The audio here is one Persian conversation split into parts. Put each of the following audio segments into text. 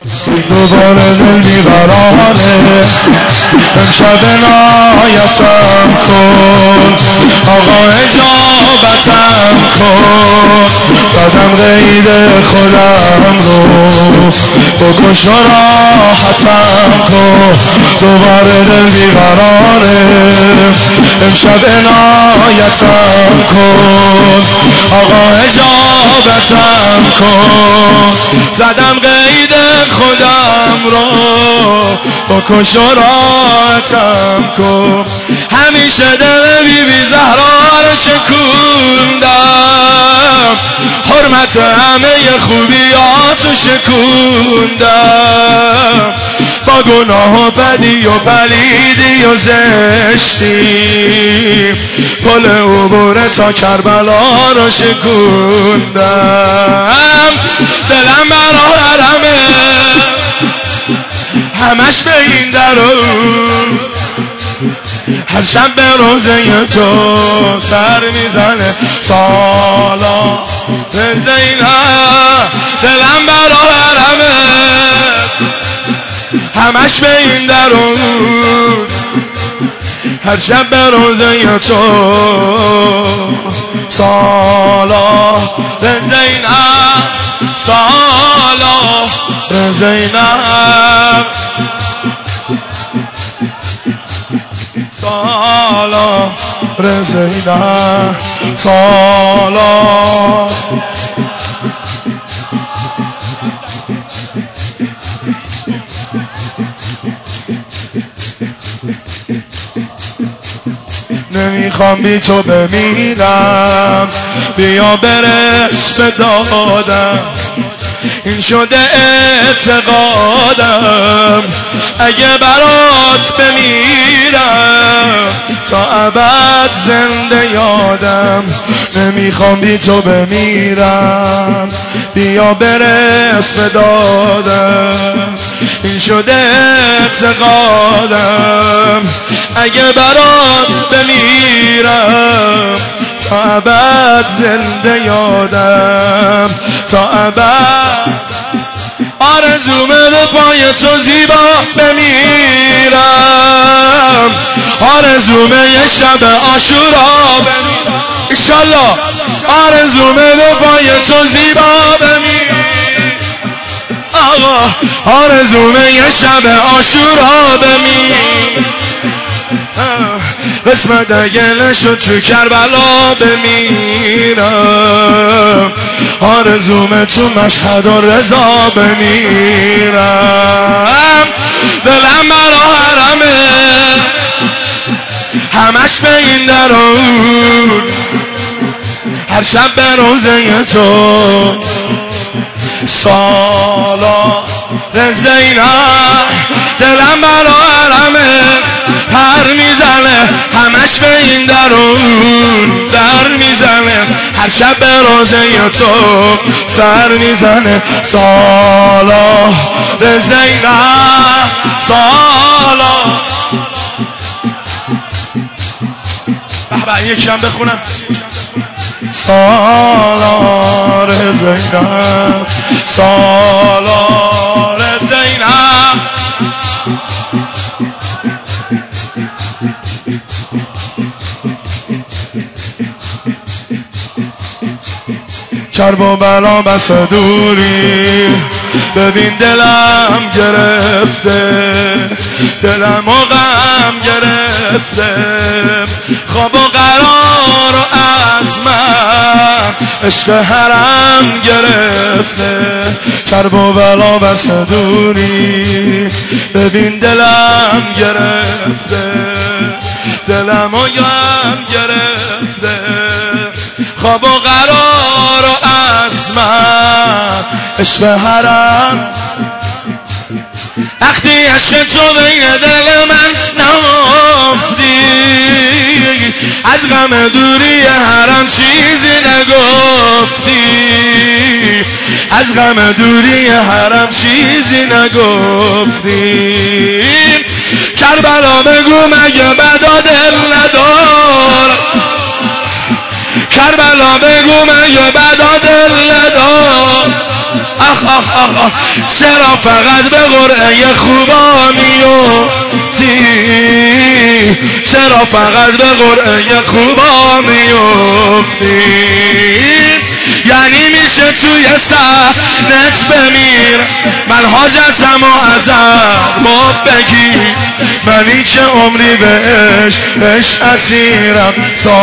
دوباره دل بیقراره، امشب عنایتم کن آقا، اجابتم کن. زدم قید خودم رو، بکش و راحتم کن. دوباره دل بیقراره، امشب عنایتم کن آقا، اجابتم کن. زدم قید خودم رو، بکش و راحتم کن. همیشه دل بی بی زهرا رو شکوندم، حرمت همه خوبیاتو شکوندم. با گناه و بدی و پلیدی و زشتی، پل عبور تا کربلا رو شکوندم. دلم برا حرمه، همش به این درون، هر شب به روزه تو سر میزنه سالا زینب. دلم برا حرمه، همش به این درون، هر شب به روزه تو سالا زینب، سالا زینب، سالا زینب، سالا. نمیخوام بی تو بمیرم، بیا برس به دادم، این شده اعتقادم. اگه برات بمیرم تا ابد زنده یادم. نمیخوام بی تو بمیرم، بیا برس به دادم، این شده اعتقادم. اگه برات بمیرم تا ابد زنده یادم، تا ابد. آرزومه به پای تو زیبا بمیرم، آرزومه یه شب عاشورا بمیرم انشالله. آرزومه به پای تو زیبا بمیرم آقا، آرزومه یه شب عاشورا بمیرم. قسمت گلشو تو کربلا بمیرم، آرزومه تو مشهد و رضا بمیرم. دلم برا حرمه، همش به این درون، هر شب به روزه تو سالا زینب. دلم برا حرمه پر میزنه، همش به این درون در میزنه، هر شب به روزه تو سر میزنه سالا زینب، سالا. به یکم بخونم سالار زینب، سالار زینب. کرب و بلا بس دوری، ببین دلم گرفته، دلم و غم گرفته، خواب و قرار و عزمم عشق حرم گرفته. کرب و بلا بس دوری، ببین دلم گرفته، دلم و غم گرفته، خواب و قرار و عزمم عشق حرم. وقتی عشق تو بین دل من نهفتی، از غم دوری حرم چیزی نگفتی، از غم دوری حرم چیزی نگفتی. کربلا بگو مگه بدا دل ندار، کربلا بگو مگه بدا دل ندار. آخ آخ آقا چرا فقط به قرعه خوبا میفتی چرا فقط به قرعه خوبا میفتی یعنی میشه توی سحنت بمیر من حاجتم و ازم ما بگیر منی که عمری بهش اسیرم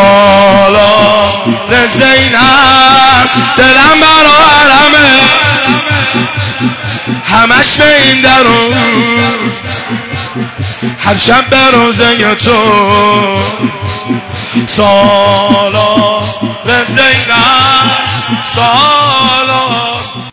سالار زینب دلم برا حرمه همش به این درون هر شب به روزه تو سالار زینب سالار